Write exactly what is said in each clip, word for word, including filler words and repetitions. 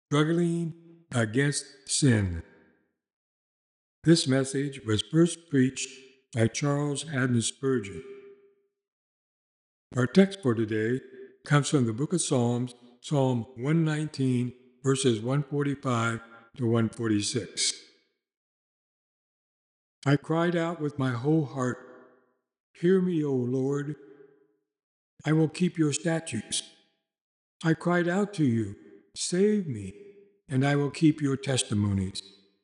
Struggling Against Sin. This message was first preached by Charles Haddon Spurgeon. Our text for today comes from the book of Psalms, Psalm one nineteen, verses one forty-five to one forty-six. I cried out with my whole heart, "Hear me, O Lord. I will keep your statutes." I cried out to you, "Save me, and I will keep your testimonies."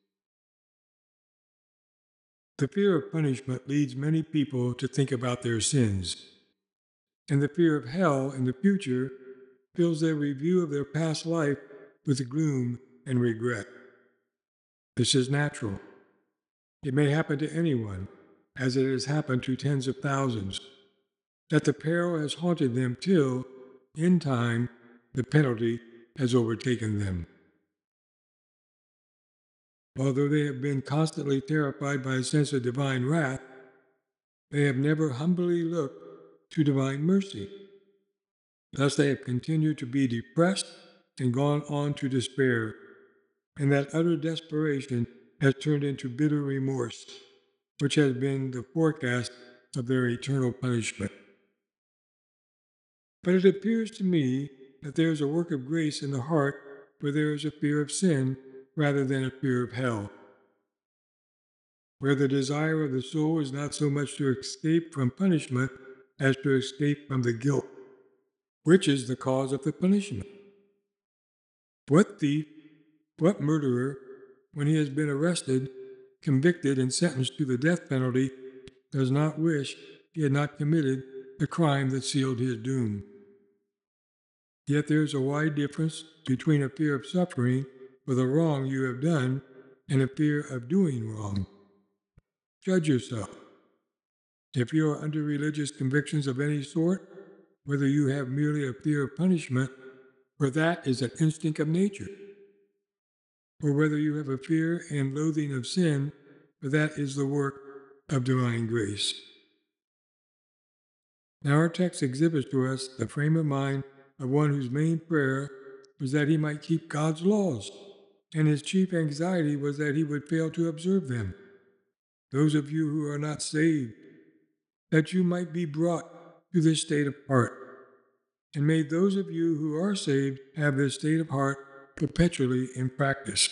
The fear of punishment leads many people to think about their sins, and the fear of hell in the future fills their review of their past life with gloom and regret. This is natural. It may happen to anyone, as it has happened to tens of thousands, that the peril has haunted them till, in time, the penalty has overtaken them. Although they have been constantly terrified by a sense of divine wrath, they have never humbly looked to divine mercy. Thus they have continued to be depressed and gone on to despair, and that utter desperation has turned into bitter remorse, which has been the forecast of their eternal punishment. But it appears to me that there is a work of grace in the heart where there is a fear of sin rather than a fear of hell, where the desire of the soul is not so much to escape from punishment as to escape from the guilt, which is the cause of the punishment. What thief, what murderer, when he has been arrested, convicted, and sentenced to the death penalty, does not wish he had not committed the crime that sealed his doom? Yet there is a wide difference between a fear of suffering for the wrong you have done and a fear of doing wrong. Judge yourself. If you are under religious convictions of any sort, whether you have merely a fear of punishment, for that is an instinct of nature, or whether you have a fear and loathing of sin, for that is the work of divine grace. Now our text exhibits to us the frame of mind of one whose main prayer was that he might keep God's laws, and his chief anxiety was that he would fail to observe them. Those of you who are not saved, that you might be brought to this state of heart, and may those of you who are saved have this state of heart perpetually in practice.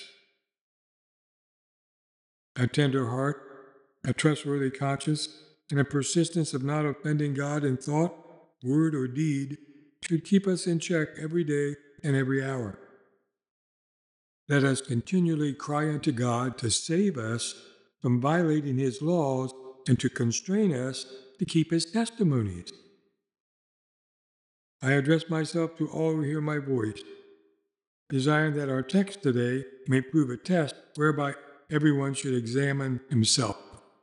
A tender heart, a trustworthy conscience, and a persistence of not offending God in thought, word, or deed should keep us in check every day and every hour. Let us continually cry unto God to save us from violating His laws and to constrain us to keep His testimonies. I address myself to all who hear my voice, desiring that our text today may prove a test whereby everyone should examine himself.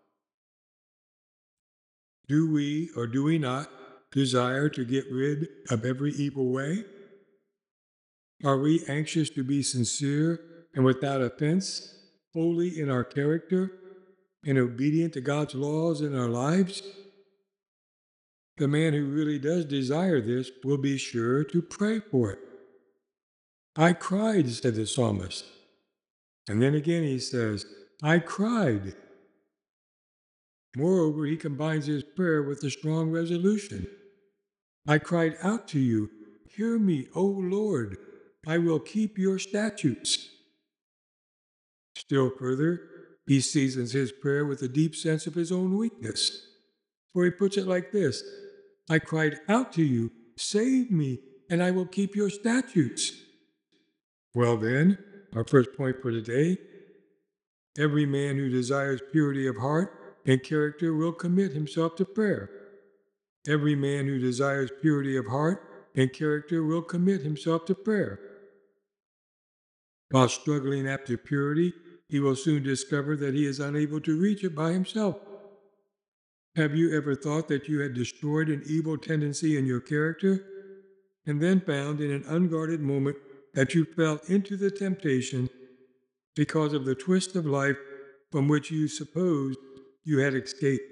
Do we or do we not desire to get rid of every evil way? Are we anxious to be sincere and without offense, holy in our character, and obedient to God's laws in our lives? The man who really does desire this will be sure to pray for it. I cried, said the psalmist. And then again he says, I cried. Moreover, he combines his prayer with a strong resolution. I cried out to you, hear me, O Lord, I will keep your statutes. Still further, he seasons his prayer with a deep sense of his own weakness. For he puts it like this, I cried out to you, save me, and I will keep your statutes. Well then, our first point for today, every man who desires purity of heart and character will commit himself to prayer. Every man who desires purity of heart and character will commit himself to prayer. While struggling after purity, he will soon discover that he is unable to reach it by himself. Have you ever thought that you had destroyed an evil tendency in your character, and then found in an unguarded moment that you fell into the temptation because of the twist of life from which you supposed you had escaped?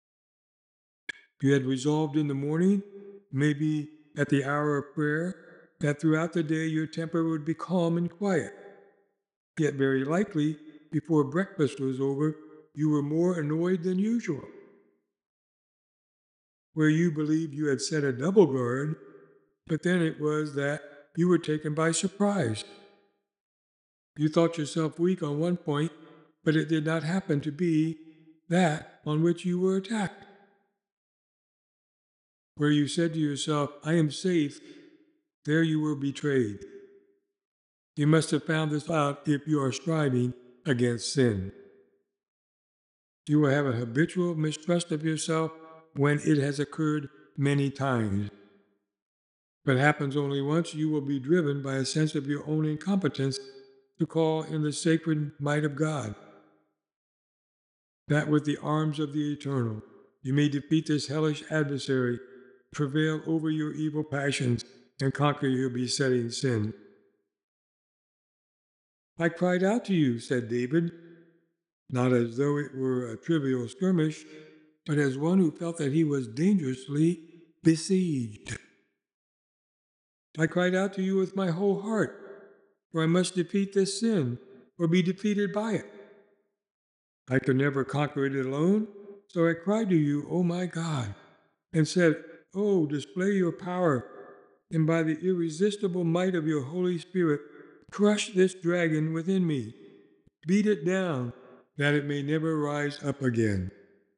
You had resolved in the morning, maybe at the hour of prayer, that throughout the day your temper would be calm and quiet. Yet very likely, before breakfast was over, you were more annoyed than usual. Where you believed you had set a double guard, but then it was that you were taken by surprise. You thought yourself weak on one point, but it did not happen to be that on which you were attacked. Where you said to yourself, I am safe, there you were betrayed. You must have found this out if you are striving against sin. You will have a habitual mistrust of yourself when it has occurred many times. If it happens only once, you will be driven by a sense of your own incompetence to call in the sacred might of God, that with the arms of the eternal you may defeat this hellish adversary, prevail over your evil passions, and conquer your besetting sin. I cried out to you, said David, not as though it were a trivial skirmish, but as one who felt that he was dangerously besieged. I cried out to you with my whole heart, for I must defeat this sin, or be defeated by it. I could never conquer it alone, so I cried to you, O my God, and said, Oh, display your power, and by the irresistible might of your Holy Spirit, crush this dragon within me. Beat it down, that it may never rise up again.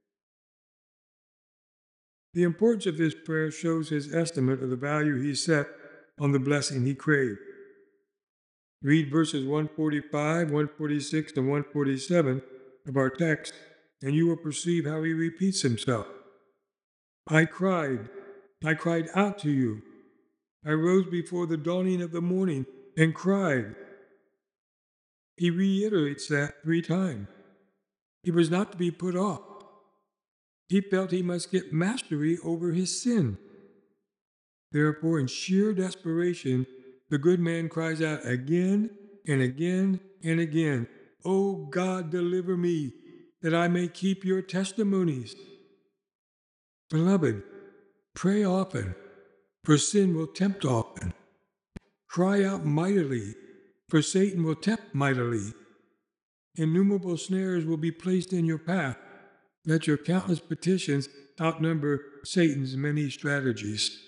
The importance of this prayer shows his estimate of the value he set on the blessing he craved. Read verses one forty-five, one forty-six, and one forty-seven of our text, and you will perceive how he repeats himself. I cried, I cried out to you. I rose before the dawning of the morning and cried. He reiterates that three times. He was not to be put off. He felt he must get mastery over his sin. Therefore, in sheer desperation, the good man cries out again and again and again, O God, deliver me, that I may keep your testimonies. Beloved, pray often, for sin will tempt often. Cry out mightily, for Satan will tempt mightily. Innumerable snares will be placed in your path. Let your countless petitions outnumber Satan's many strategies.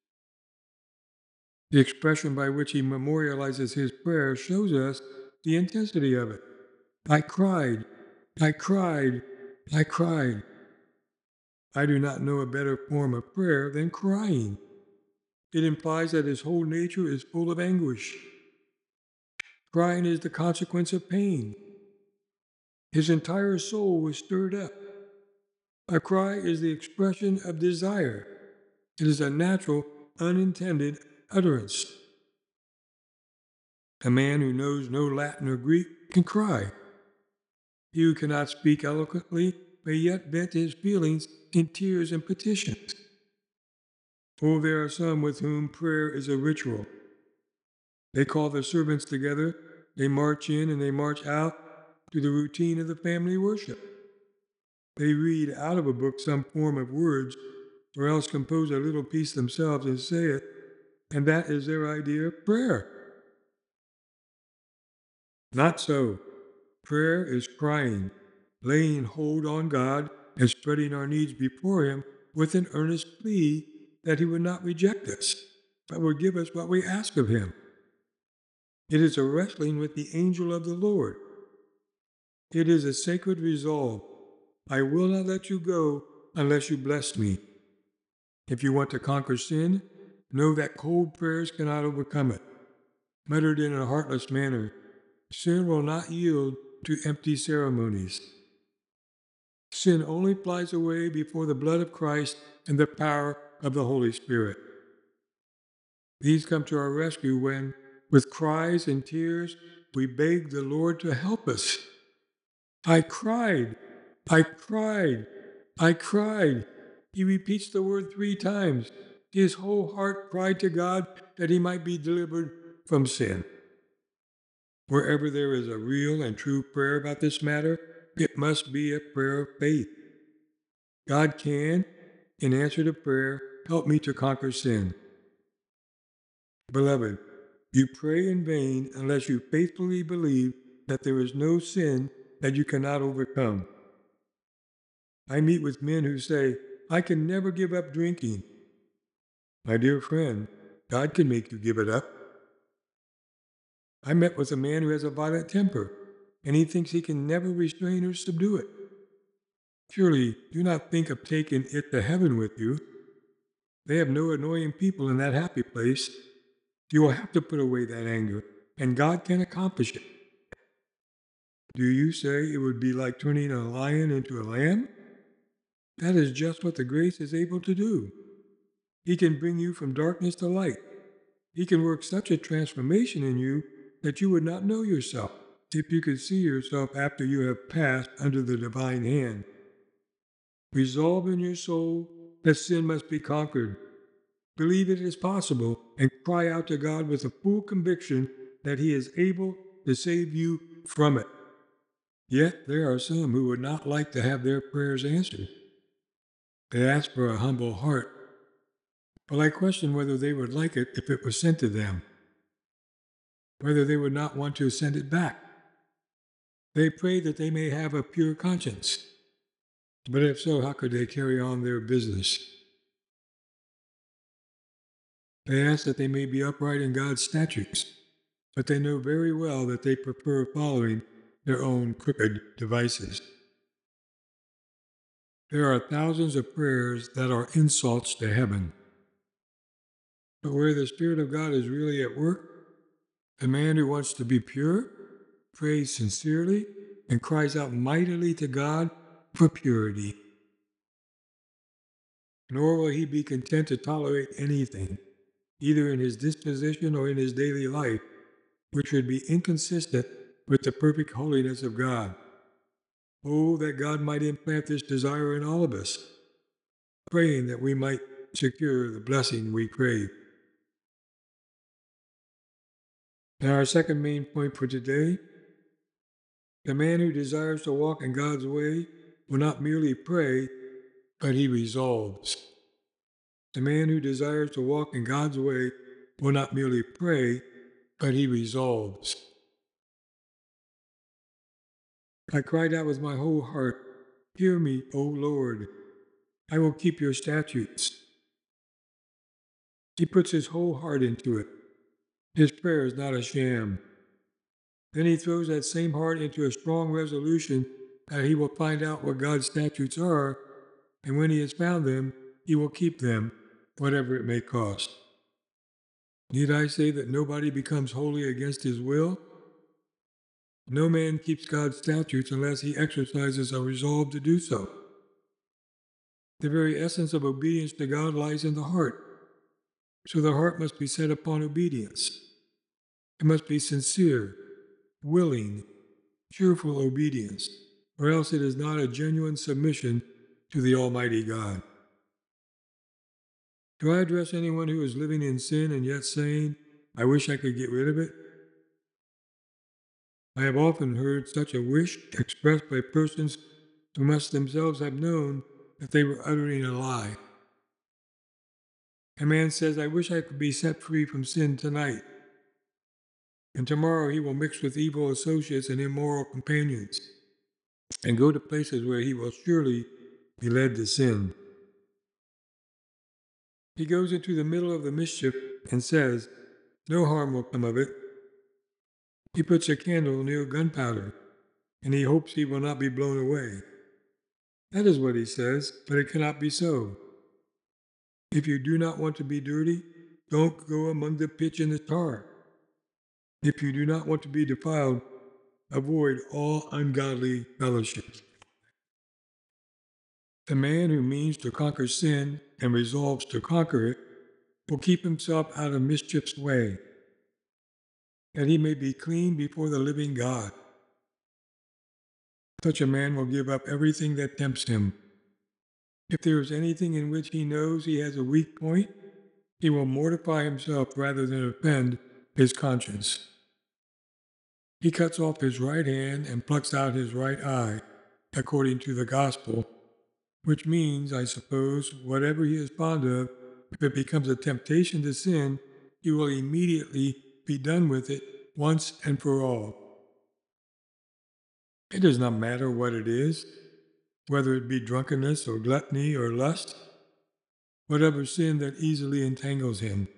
The expression by which he memorializes his prayer shows us the intensity of it. I cried, I cried, I cried. I do not know a better form of prayer than crying. It implies that his whole nature is full of anguish. Crying is the consequence of pain. His entire soul was stirred up. A cry is the expression of desire. It is a natural, unintended utterance. A man who knows no Latin or Greek can cry. He who cannot speak eloquently may yet vent his feelings in tears and petitions. Oh, there are some with whom prayer is a ritual. They call the servants together, they march in and they march out to the routine of the family worship. They read out of a book some form of words, or else compose a little piece themselves and say it, and that is their idea of prayer. Not so. Prayer is crying, laying hold on God and spreading our needs before Him with an earnest plea that He would not reject us, but would give us what we ask of Him. It is a wrestling with the angel of the Lord. It is a sacred resolve. I will not let you go unless you bless me. If you want to conquer sin, know that cold prayers cannot overcome it. Muttered in a heartless manner, sin will not yield to empty ceremonies. Sin only flies away before the blood of Christ and the power of the Holy Spirit. These come to our rescue when, with cries and tears, we beg the Lord to help us. I cried, I cried, I cried. He repeats the word three times. His whole heart cried to God that he might be delivered from sin. Wherever there is a real and true prayer about this matter, it must be a prayer of faith. God can, in answer to prayer, help me to conquer sin. Beloved, you pray in vain unless you faithfully believe that there is no sin that you cannot overcome. I meet with men who say, I can never give up drinking. My dear friend, God can make you give it up. I met with a man who has a violent temper, and he thinks he can never restrain or subdue it. Surely, do not think of taking it to heaven with you. They have no annoying people in that happy place. You will have to put away that anger, and God can accomplish it. Do you say it would be like turning a lion into a lamb? That is just what the grace is able to do. He can bring you from darkness to light. He can work such a transformation in you that you would not know yourself if you could see yourself after you have passed under the divine hand. Resolve in your soul that sin must be conquered. Believe it is possible and cry out to God with a full conviction that He is able to save you from it. Yet there are some who would not like to have their prayers answered. They ask for a humble heart, but I question whether they would like it if it was sent to them, whether they would not want to send it back. They pray that they may have a pure conscience, but if so, how could they carry on their business? They ask that they may be upright in God's statutes, but they know very well that they prefer following their own crooked devices. There are thousands of prayers that are insults to heaven. But where the Spirit of God is really at work, the man who wants to be pure prays sincerely and cries out mightily to God for purity. Nor will he be content to tolerate anything, either in his disposition or in his daily life, which would be inconsistent with the perfect holiness of God. Oh, that God might implant this desire in all of us, praying that we might secure the blessing we crave. Now, our second main point for today, the man who desires to walk in God's way will not merely pray, but he resolves. The man who desires to walk in God's way will not merely pray, but he resolves. I cried out with my whole heart, hear me, O Lord. I will keep your statutes. He puts his whole heart into it. His prayer is not a sham. Then he throws that same heart into a strong resolution that he will find out what God's statutes are, and when he has found them, he will keep them, whatever it may cost. Need I say that nobody becomes holy against his will? No man keeps God's statutes unless he exercises a resolve to do so. The very essence of obedience to God lies in the heart. So the heart must be set upon obedience. It must be sincere, willing, cheerful obedience, or else it is not a genuine submission to the Almighty God. Do I address anyone who is living in sin and yet saying, I wish I could get rid of it? I have often heard such a wish expressed by persons who must themselves have known that they were uttering a lie. A man says, I wish I could be set free from sin tonight. And tomorrow he will mix with evil associates and immoral companions, and go to places where he will surely be led to sin. He goes into the middle of the mischief and says, no harm will come of it. He puts a candle near gunpowder, and he hopes he will not be blown away. That is what he says, but it cannot be so. If you do not want to be dirty, don't go among the pitch and the tar. If you do not want to be defiled, avoid all ungodly fellowships. The man who means to conquer sin and resolves to conquer it will keep himself out of mischief's way, that he may be clean before the living God. Such a man will give up everything that tempts him. If there is anything in which he knows he has a weak point, he will mortify himself rather than offend his conscience. He cuts off his right hand and plucks out his right eye, according to the gospel, which means, I suppose, whatever he is fond of, if it becomes a temptation to sin, he will immediately be done with it once and for all. It does not matter what it is, whether it be drunkenness or gluttony or lust, whatever sin that easily entangles him.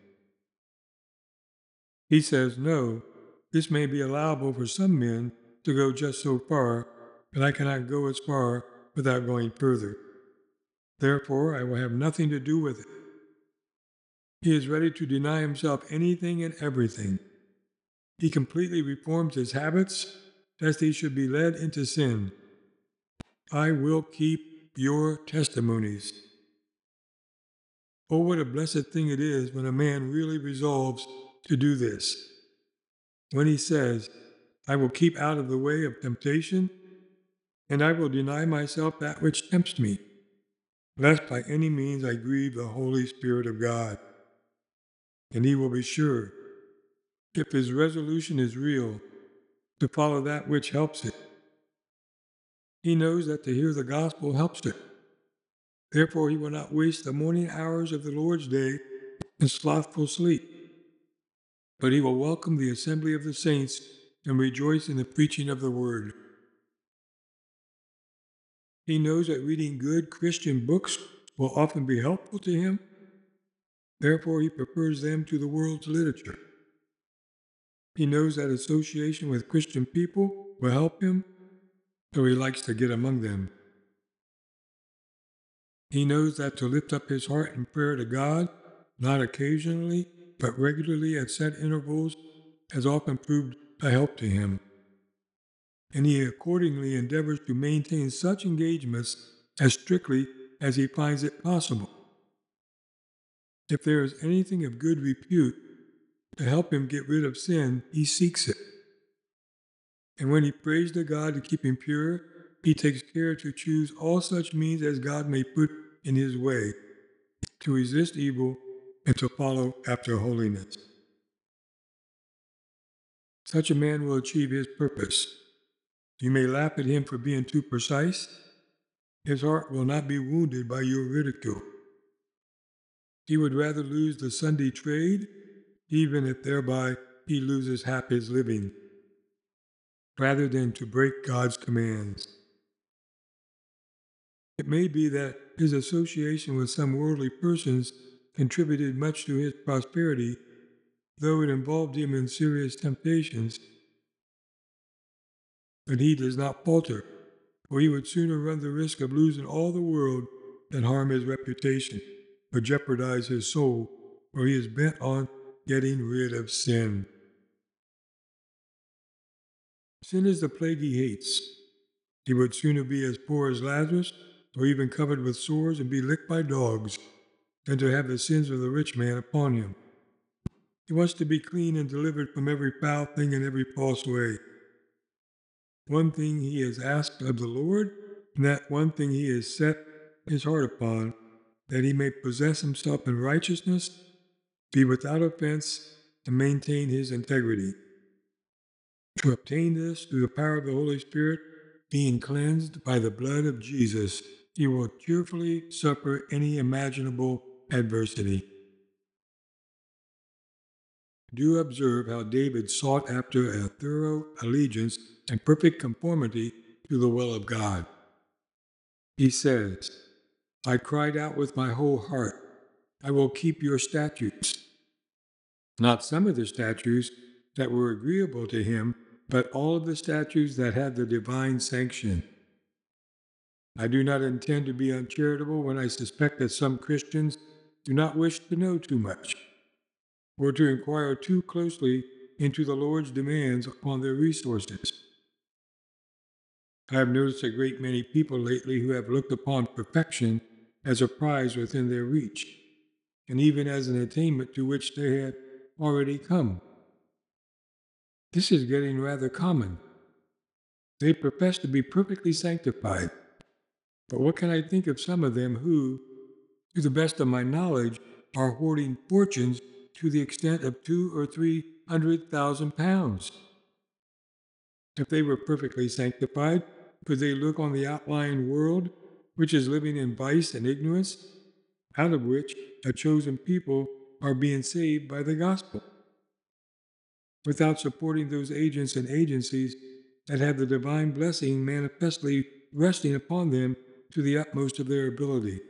He says, no, this may be allowable for some men to go just so far, but I cannot go as far without going further. Therefore, I will have nothing to do with it. He is ready to deny himself anything and everything. He completely reforms his habits, lest he should be led into sin. I will keep your testimonies. Oh, what a blessed thing it is when a man really resolves to do this. When he says, I will keep out of the way of temptation, and I will deny myself that which tempts me, lest by any means I grieve the Holy Spirit of God. And he will be sure, if his resolution is real, to follow that which helps it. He knows that to hear the gospel helps it. Therefore, he will not waste the morning hours of the Lord's day in slothful sleep, but he will welcome the assembly of the saints and rejoice in the preaching of the word. He knows that reading good Christian books will often be helpful to him. Therefore, he prefers them to the world's literature. He knows that association with Christian people will help him, so he likes to get among them. He knows that to lift up his heart in prayer to God, not occasionally, but regularly at set intervals, has often proved a help to him. And he accordingly endeavors to maintain such engagements as strictly as he finds it possible. If there is anything of good repute to help him get rid of sin, he seeks it. And when he prays to God to keep him pure, he takes care to choose all such means as God may put in his way, to resist evil and to follow after holiness. Such a man will achieve his purpose. You may laugh at him for being too precise. His heart will not be wounded by your ridicule. He would rather lose the Sunday trade, even if thereby he loses half his living, rather than to break God's commands. It may be that his association with some worldly persons contributed much to his prosperity, though it involved him in serious temptations. But he does not falter, for he would sooner run the risk of losing all the world than harm his reputation or jeopardize his soul, for he is bent on getting rid of sin. Sin is the plague he hates. He would sooner be as poor as Lazarus, or even covered with sores and be licked by dogs, than to have the sins of the rich man upon him. He wants to be clean and delivered from every foul thing and every false way. One thing he has asked of the Lord, and that one thing he has set his heart upon, that he may possess himself in righteousness, be without offense, and maintain his integrity. To obtain this through the power of the Holy Spirit, being cleansed by the blood of Jesus, he will cheerfully suffer any imaginable adversity. Do observe how David sought after a thorough allegiance and perfect conformity to the will of God. He says, I cried out with my whole heart, I will keep your statutes. Not some of the statutes that were agreeable to him, but all of the statutes that had the divine sanction. I do not intend to be uncharitable when I suspect that some Christians do not wish to know too much, or to inquire too closely into the Lord's demands upon their resources. I have noticed a great many people lately who have looked upon perfection as a prize within their reach, and even as an attainment to which they had already come. This is getting rather common. They profess to be perfectly sanctified, but what can I think of some of them who, to the best of my knowledge, are hoarding fortunes to the extent of two or three hundred thousand pounds? If they were perfectly sanctified, could they look on the outlying world, which is living in vice and ignorance, out of which a chosen people are being saved by the gospel, without supporting those agents and agencies that have the divine blessing manifestly resting upon them to the utmost of their ability.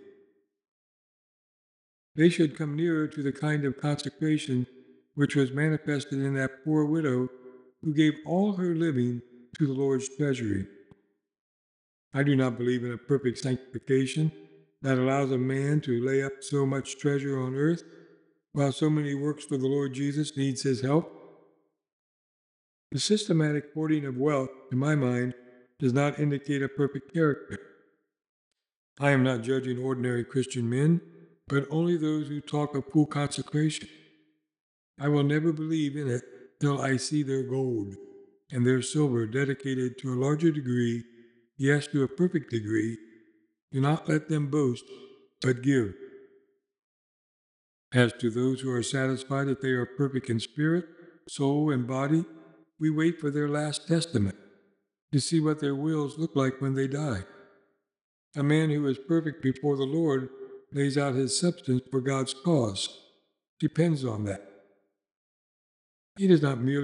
They should come nearer to the kind of consecration which was manifested in that poor widow who gave all her living to the Lord's treasury. I do not believe in a perfect sanctification that allows a man to lay up so much treasure on earth while so many works for the Lord Jesus needs his help. The systematic hoarding of wealth, to my mind, does not indicate a perfect character. I am not judging ordinary Christian men, but only those who talk of full consecration. I will never believe in it till I see their gold and their silver dedicated to a larger degree, yes, to a perfect degree. Do not let them boast, but give. As to those who are satisfied that they are perfect in spirit, soul, and body, we wait for their last testament to see what their wills look like when they die. A man who is perfect before the Lord lays out his substance for God's cause, depends on that. He does not merely